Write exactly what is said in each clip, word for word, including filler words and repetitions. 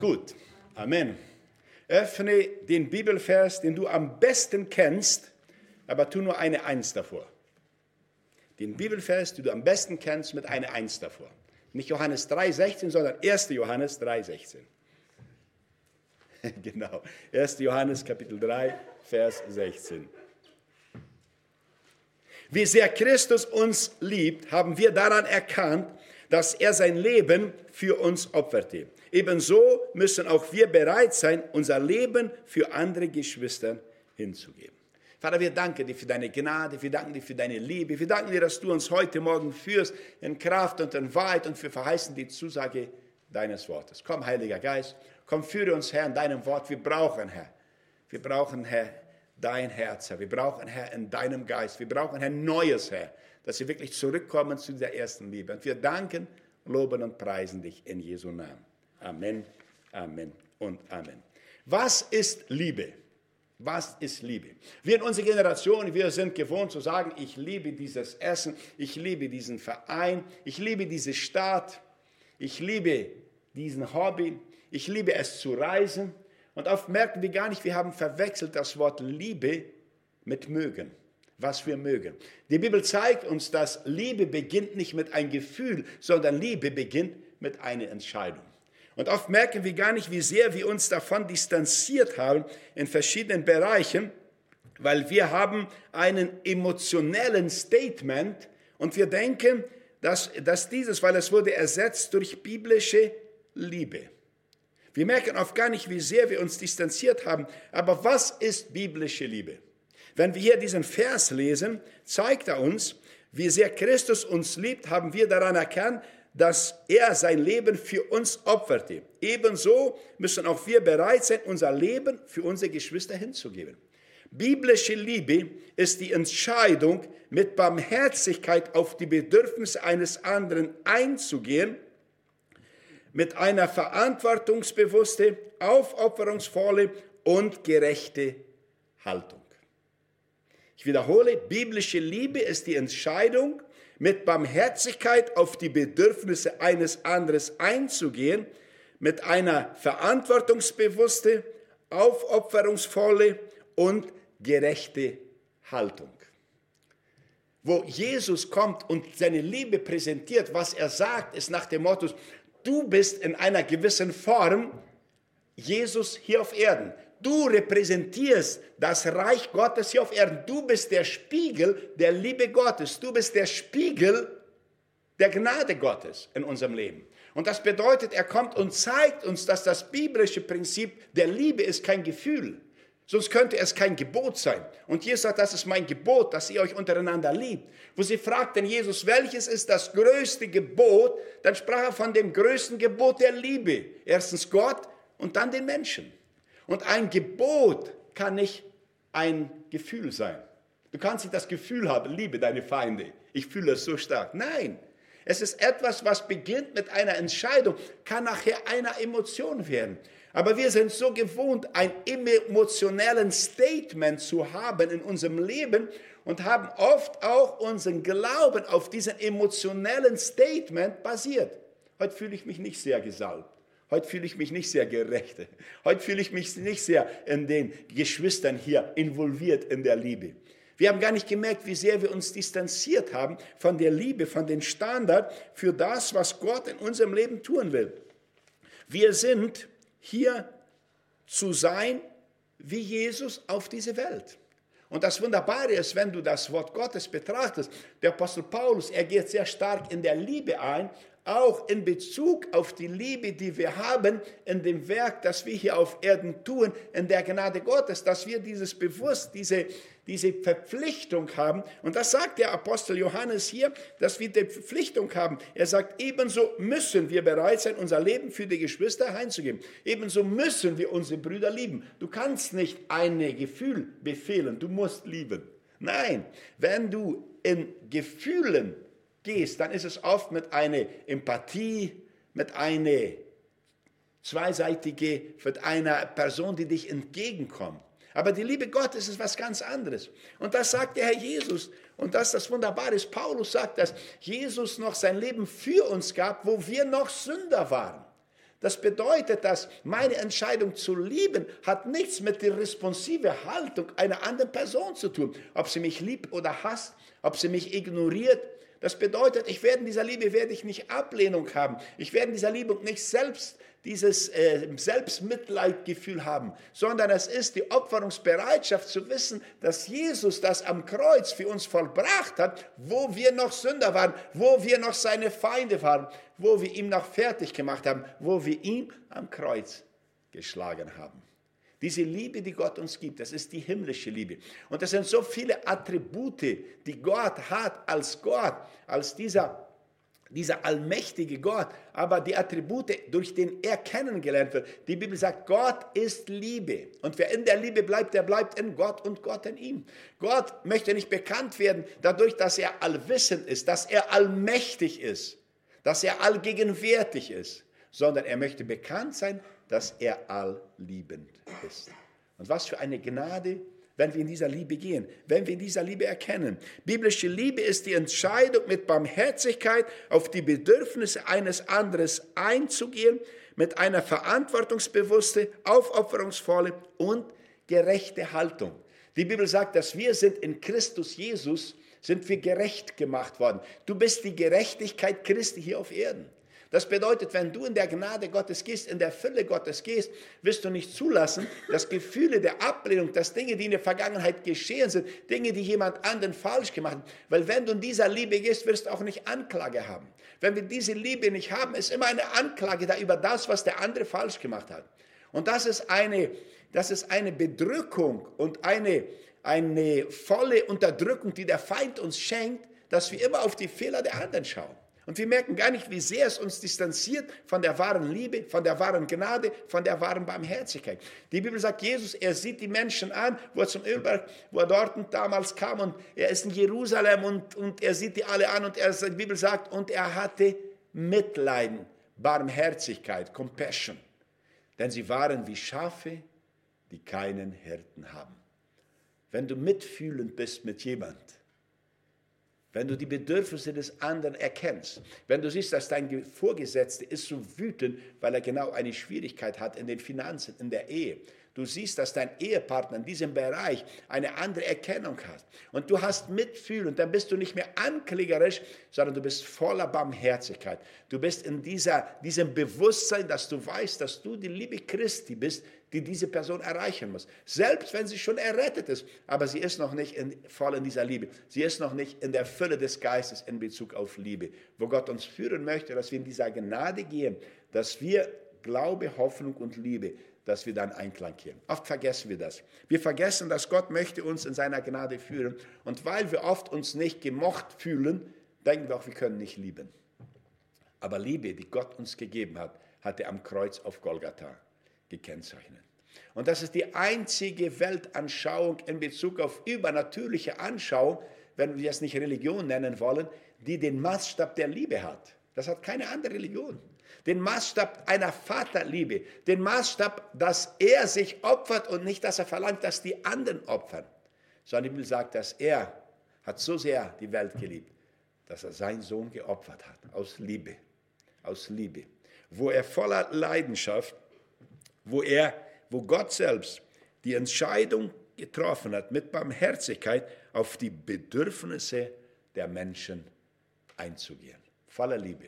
Gut, Amen. Öffne den Bibelvers, den du am besten kennst, aber tu nur eine Eins davor. Den Bibelvers, den du am besten kennst, mit einer Eins davor. Nicht Johannes drei sechzehn, sondern erster Johannes drei sechzehn. Genau, erster Johannes Kapitel drei, Vers sechzehn. Wie sehr Christus uns liebt, haben wir daran erkannt, dass er sein Leben für uns opferte. Ebenso müssen auch wir bereit sein, unser Leben für andere Geschwister hinzugeben. Vater, wir danken dir für deine Gnade, wir danken dir für deine Liebe, wir danken dir, dass du uns heute Morgen führst in Kraft und in Wahrheit und wir verheißen die Zusage deines Wortes. Komm, Heiliger Geist, komm, führe uns, Herr, in deinem Wort. Wir brauchen, Herr, wir brauchen, Herr, dein Herz, Herr. Wir brauchen, Herr, in deinem Geist. Wir brauchen, Herr, Neues, Herr, dass wir wirklich zurückkommen zu dieser ersten Liebe. Und wir danken, loben und preisen dich in Jesu Namen. Amen, Amen und Amen. Was ist Liebe? Was ist Liebe? Wir in unserer Generation, wir sind gewohnt zu sagen, ich liebe dieses Essen, ich liebe diesen Verein, ich liebe diese Stadt, ich liebe diesen Hobby, ich liebe es zu reisen. Und oft merken wir gar nicht, wir haben verwechselt das Wort Liebe mit mögen, was wir mögen. Die Bibel zeigt uns, dass Liebe beginnt nicht mit einem Gefühl, sondern Liebe beginnt mit einer Entscheidung. Und oft merken wir gar nicht, wie sehr wir uns davon distanziert haben in verschiedenen Bereichen, weil wir haben einen emotionellen Statement und wir denken, dass, dass dieses, weil es wurde ersetzt durch biblische Liebe. Wir merken oft gar nicht, wie sehr wir uns distanziert haben. Aber was ist biblische Liebe? Wenn wir hier diesen Vers lesen, zeigt er uns, wie sehr Christus uns liebt, haben wir daran erkannt, dass er sein Leben für uns opferte. Ebenso müssen auch wir bereit sein, unser Leben für unsere Geschwister hinzugeben. Biblische Liebe ist die Entscheidung, mit Barmherzigkeit auf die Bedürfnisse eines anderen einzugehen, mit einer verantwortungsbewussten, aufopferungsvollen und gerechten Haltung. Ich wiederhole, biblische Liebe ist die Entscheidung, mit Barmherzigkeit auf die Bedürfnisse eines anderen einzugehen, mit einer verantwortungsbewussten, aufopferungsvollen und gerechten Haltung. Wo Jesus kommt und seine Liebe präsentiert, was er sagt, ist nach dem Motto, du bist in einer gewissen Form Jesus hier auf Erden. Du repräsentierst das Reich Gottes hier auf Erden. Du bist der Spiegel der Liebe Gottes. Du bist der Spiegel der Gnade Gottes in unserem Leben. Und das bedeutet, er kommt und zeigt uns, dass das biblische Prinzip der Liebe ist kein Gefühl. Sonst könnte es kein Gebot sein. Und Jesus sagt, das ist mein Gebot, dass ihr euch untereinander liebt. Wo sie fragten Jesus, welches ist das größte Gebot? Dann sprach er von dem größten Gebot der Liebe. Erstens Gott und dann den Menschen. Und ein Gebot kann nicht ein Gefühl sein. Du kannst nicht das Gefühl haben, liebe deine Feinde. Ich fühle es so stark. Nein, es ist etwas, was beginnt mit einer Entscheidung, kann nachher eine Emotion werden. Aber wir sind so gewohnt, ein emotionelles Statement zu haben in unserem Leben und haben oft auch unseren Glauben auf diesem emotionellen Statement basiert. Heute fühle ich mich nicht sehr gesalbt. Heute fühle ich mich nicht sehr gerecht. Heute fühle ich mich nicht sehr in den Geschwistern hier involviert in der Liebe. Wir haben gar nicht gemerkt, wie sehr wir uns distanziert haben von der Liebe, von dem Standard für das, was Gott in unserem Leben tun will. Wir sind hier zu sein wie Jesus auf diese Welt. Und das Wunderbare ist, wenn du das Wort Gottes betrachtest, der Apostel Paulus, er geht sehr stark in der Liebe ein, auch in Bezug auf die Liebe, die wir haben in dem Werk, das wir hier auf Erden tun, in der Gnade Gottes, dass wir dieses bewusst, diese, diese Verpflichtung haben. Und das sagt der Apostel Johannes hier, dass wir die Verpflichtung haben. Er sagt, ebenso müssen wir bereit sein, unser Leben für die Geschwister einzugeben. Ebenso müssen wir unsere Brüder lieben. Du kannst nicht ein Gefühl befehlen, du musst lieben. Nein, wenn du in Gefühlen gehst, dann ist es oft mit einer Empathie, mit einer zweiseitige, mit einer Person, die dich entgegenkommt. Aber die Liebe Gottes ist was ganz anderes. Und das sagt der Herr Jesus. Und das ist das Wunderbare ist, Paulus sagt, dass Jesus noch sein Leben für uns gab, wo wir noch Sünder waren. Das bedeutet, dass meine Entscheidung zu lieben, hat nichts mit der responsiven Haltung einer anderen Person zu tun. Ob sie mich liebt oder hasst, ob sie mich ignoriert. Das bedeutet, ich werde in dieser Liebe werde ich nicht Ablehnung haben. Ich werde in dieser Liebe nicht selbst dieses äh, Selbstmitleidgefühl haben, sondern es ist die Opferungsbereitschaft zu wissen, dass Jesus das am Kreuz für uns vollbracht hat, wo wir noch Sünder waren, wo wir noch seine Feinde waren, wo wir ihn noch fertig gemacht haben, wo wir ihn am Kreuz geschlagen haben. Diese Liebe, die Gott uns gibt, das ist die himmlische Liebe. Und das sind so viele Attribute, die Gott hat als Gott, als dieser Dieser allmächtige Gott, aber die Attribute, durch den er kennengelernt wird. Die Bibel sagt, Gott ist Liebe. Und wer in der Liebe bleibt, der bleibt in Gott und Gott in ihm. Gott möchte nicht bekannt werden dadurch, dass er allwissend ist, dass er allmächtig ist, dass er allgegenwärtig ist, sondern er möchte bekannt sein, dass er allliebend ist. Und was für eine Gnade, wenn wir in dieser Liebe gehen, wenn wir in dieser Liebe erkennen. Biblische Liebe ist die Entscheidung, mit Barmherzigkeit auf die Bedürfnisse eines anderen einzugehen, mit einer verantwortungsbewussten, aufopferungsvollen und gerechten Haltung. Die Bibel sagt, dass wir sind in Christus Jesus, sind wir gerecht gemacht worden. Du bist die Gerechtigkeit Christi hier auf Erden. Das bedeutet, wenn du in der Gnade Gottes gehst, in der Fülle Gottes gehst, wirst du nicht zulassen, dass Gefühle der Ablehnung, dass Dinge, die in der Vergangenheit geschehen sind, Dinge, die jemand anderen falsch gemacht hat. Weil wenn du in dieser Liebe gehst, wirst du auch nicht Anklage haben. Wenn wir diese Liebe nicht haben, ist immer eine Anklage da über das, was der andere falsch gemacht hat. Und das ist eine, das ist eine Bedrückung und eine, eine volle Unterdrückung, die der Feind uns schenkt, dass wir immer auf die Fehler der anderen schauen. Und wir merken gar nicht, wie sehr es uns distanziert von der wahren Liebe, von der wahren Gnade, von der wahren Barmherzigkeit. Die Bibel sagt, Jesus, er sieht die Menschen an, wo er zum Ölberg, wo er dort damals kam und er ist in Jerusalem und, und er sieht die alle an und er, die Bibel sagt, und er hatte Mitleiden, Barmherzigkeit, Compassion. Denn sie waren wie Schafe, die keinen Hirten haben. Wenn du mitfühlend bist mit jemand, wenn du die Bedürfnisse des anderen erkennst, wenn du siehst, dass dein Vorgesetzter ist so wütend, weil er genau eine Schwierigkeit hat in den Finanzen, in der Ehe. Du siehst, dass dein Ehepartner in diesem Bereich eine andere Erkennung hat. Und du hast Mitfühl und dann bist du nicht mehr anklägerisch, sondern du bist voller Barmherzigkeit. Du bist in dieser, diesem Bewusstsein, dass du weißt, dass du die Liebe Christi bist, die diese Person erreichen muss. Selbst wenn sie schon errettet ist, aber sie ist noch nicht in, voll in dieser Liebe. Sie ist noch nicht in der Fülle des Geistes in Bezug auf Liebe. Wo Gott uns führen möchte, dass wir in dieser Gnade gehen, dass wir Glaube, Hoffnung und Liebe, dass wir dann Einklang kehren. Oft vergessen wir das. Wir vergessen, dass Gott möchte uns in seiner Gnade führen. Und weil wir oft uns nicht gemocht fühlen, denken wir auch, wir können nicht lieben. Aber Liebe, die Gott uns gegeben hat, hat er am Kreuz auf Golgatha gekennzeichnet. Und das ist die einzige Weltanschauung in Bezug auf übernatürliche Anschauung, wenn wir es nicht Religion nennen wollen, die den Maßstab der Liebe hat. Das hat keine andere Religion. Den Maßstab einer Vaterliebe, den Maßstab, dass er sich opfert und nicht, dass er verlangt, dass die anderen opfern. Sondern die Bibel sagt, dass er hat so sehr die Welt geliebt, dass er seinen Sohn geopfert hat, aus Liebe, aus Liebe. Wo er voller Leidenschaft, wo er, wo Gott selbst die Entscheidung getroffen hat, mit Barmherzigkeit auf die Bedürfnisse der Menschen einzugehen. Voller Liebe.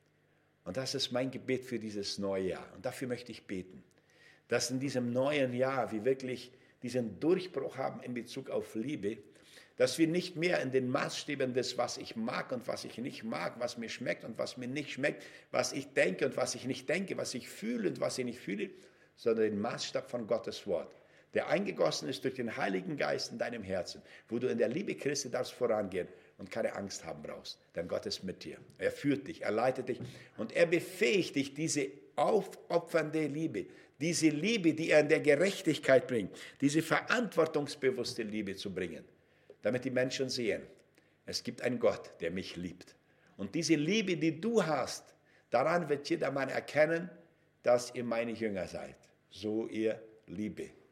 Und das ist mein Gebet für dieses neue Jahr. Und dafür möchte ich beten, dass in diesem neuen Jahr wir wirklich diesen Durchbruch haben in Bezug auf Liebe, dass wir nicht mehr in den Maßstäben des, was ich mag und was ich nicht mag, was mir schmeckt und was mir nicht schmeckt, was ich denke und was ich nicht denke, was ich fühle und was ich nicht fühle, sondern den Maßstab von Gottes Wort, der eingegossen ist durch den Heiligen Geist in deinem Herzen, wo du in der Liebe Christi darfst vorangehen und keine Angst haben brauchst, denn Gott ist mit dir. Er führt dich, er leitet dich und er befähigt dich, diese aufopfernde Liebe, diese Liebe, die er in der Gerechtigkeit bringt, diese verantwortungsbewusste Liebe zu bringen, damit die Menschen sehen, es gibt einen Gott, der mich liebt. Und diese Liebe, die du hast, daran wird jedermann erkennen, dass ihr meine Jünger seid, so ihr Liebe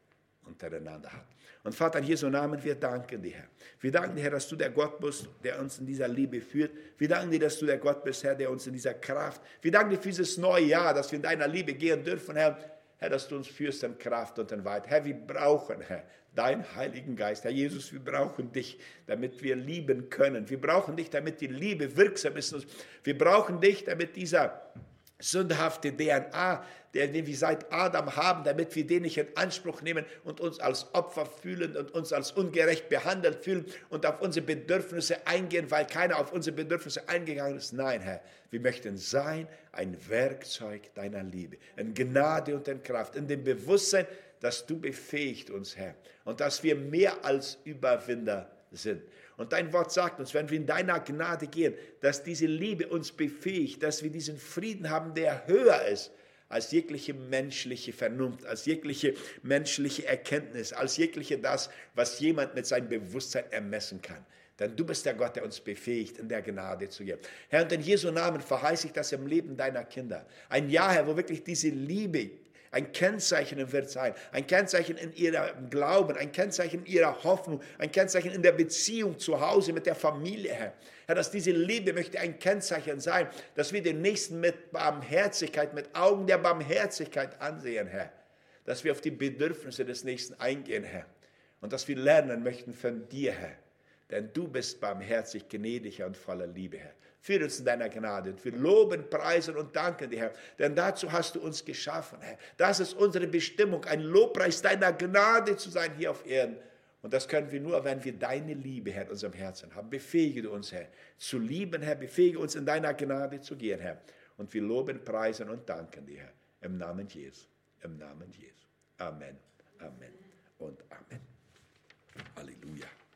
untereinander hat. Und Vater, in Jesu Namen, wir danken dir, Herr. Wir danken dir, Herr, dass du der Gott bist, der uns in dieser Liebe führt. Wir danken dir, dass du der Gott bist, Herr, der uns in dieser Kraft. Wir danken dir für dieses neue Jahr, dass wir in deiner Liebe gehen dürfen, Herr. Herr, dass du uns führst in Kraft und in Wahrheit. Herr, wir brauchen, Herr, deinen Heiligen Geist. Herr Jesus, wir brauchen dich, damit wir lieben können. Wir brauchen dich, damit die Liebe wirksam ist. Wir brauchen dich, damit dieser sündhafte D N A, den wir seit Adam haben, damit wir den nicht in Anspruch nehmen und uns als Opfer fühlen und uns als ungerecht behandelt fühlen und auf unsere Bedürfnisse eingehen, weil keiner auf unsere Bedürfnisse eingegangen ist. Nein, Herr, wir möchten sein ein Werkzeug deiner Liebe, in Gnade und in Kraft, in dem Bewusstsein, dass du befähigt uns, Herr, und dass wir mehr als Überwinder sind. Und dein Wort sagt uns, wenn wir in deiner Gnade gehen, dass diese Liebe uns befähigt, dass wir diesen Frieden haben, der höher ist als jegliche menschliche Vernunft, als jegliche menschliche Erkenntnis, als jegliche das, was jemand mit seinem Bewusstsein ermessen kann. Denn du bist der Gott, der uns befähigt, in der Gnade zu gehen. Herr, und in Jesu Namen verheiße ich das im Leben deiner Kinder. Ein Jahr, Herr, wo wirklich diese Liebe ein Kennzeichen wird sein, ein Kennzeichen in ihrem Glauben, ein Kennzeichen in ihrer Hoffnung, ein Kennzeichen in der Beziehung zu Hause mit der Familie, Herr. Herr, dass diese Liebe möchte ein Kennzeichen sein, dass wir den Nächsten mit Barmherzigkeit, mit Augen der Barmherzigkeit ansehen, Herr. Dass wir auf die Bedürfnisse des Nächsten eingehen, Herr. Und dass wir lernen möchten von dir, Herr. Denn du bist barmherzig, gnädiger und voller Liebe, Herr. Führ uns in deiner Gnade. Und wir loben, preisen und danken dir, Herr. Denn dazu hast du uns geschaffen, Herr. Das ist unsere Bestimmung, ein Lobpreis deiner Gnade zu sein hier auf Erden. Und das können wir nur, wenn wir deine Liebe, Herr, in unserem Herzen haben. Befähige du uns, Herr, zu lieben, Herr. Befähige uns, in deiner Gnade zu gehen, Herr. Und wir loben, preisen und danken dir, Herr. Im Namen Jesu. Im Namen Jesu. Amen. Amen und Amen. Halleluja.